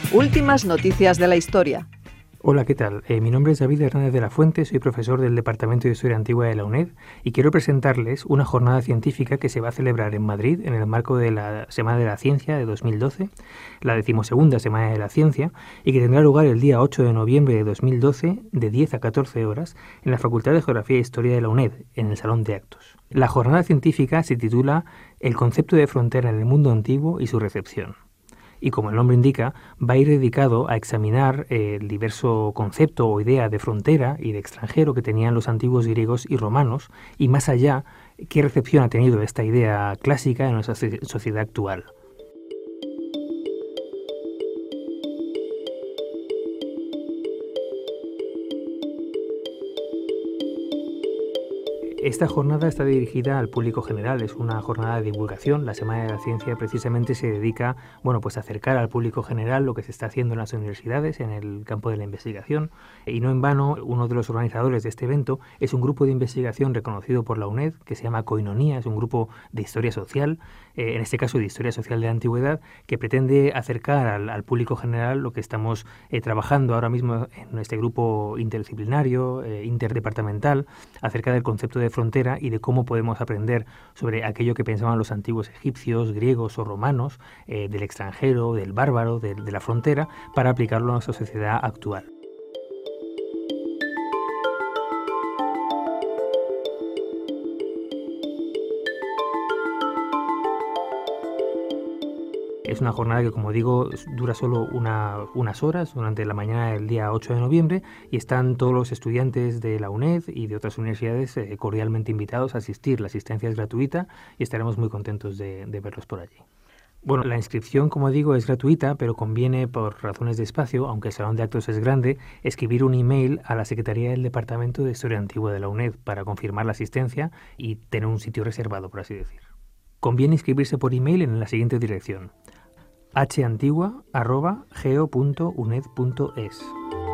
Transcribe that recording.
Últimas noticias de la historia. Hola, ¿qué tal? Mi nombre es David Hernández de la Fuente, soy profesor del Departamento de Historia Antigua de la UNED y quiero presentarles una jornada científica que se va a celebrar en Madrid en el marco de la Semana de la Ciencia de 2012, la 12ª Semana de la Ciencia, y que tendrá lugar el día 8 de noviembre de 2012 de 10 a 14 horas en la Facultad de Geografía e Historia de la UNED, en el Salón de Actos. La jornada científica se titula El concepto de frontera en el mundo antiguo y su recepción. Y como el nombre indica, va a ir dedicado a examinar el diverso concepto o idea de frontera y de extranjero que tenían los antiguos griegos y romanos, y más allá, qué recepción ha tenido esta idea clásica en nuestra sociedad actual. Esta jornada está dirigida al público general, es una jornada de divulgación. La Semana de la Ciencia precisamente se dedica, a acercar al público general lo que se está haciendo en las universidades, en el campo de la investigación. Y no en vano, uno de los organizadores de este evento es un grupo de investigación reconocido por la UNED, que se llama Koinonia, es un grupo de historia social, en este caso de historia social de la antigüedad, que pretende acercar al público general lo que estamos trabajando ahora mismo en este grupo interdisciplinario, interdepartamental, acerca del concepto de frontera y de cómo podemos aprender sobre aquello que pensaban los antiguos egipcios, griegos o romanos, del extranjero, del bárbaro, de la frontera, para aplicarlo a nuestra sociedad actual. Es una jornada que, como digo, dura solo unas horas durante la mañana del día 8 de noviembre y están todos los estudiantes de la UNED y de otras universidades cordialmente invitados a asistir. La asistencia es gratuita y estaremos muy contentos de verlos por allí. Bueno, la inscripción, como digo, es gratuita, pero conviene, por razones de espacio, aunque el salón de actos es grande, escribir un email a la Secretaría del Departamento de Historia Antigua de la UNED para confirmar la asistencia y tener un sitio reservado, por así decir. Conviene inscribirse por email en la siguiente dirección: hantigua@geo.uned.es.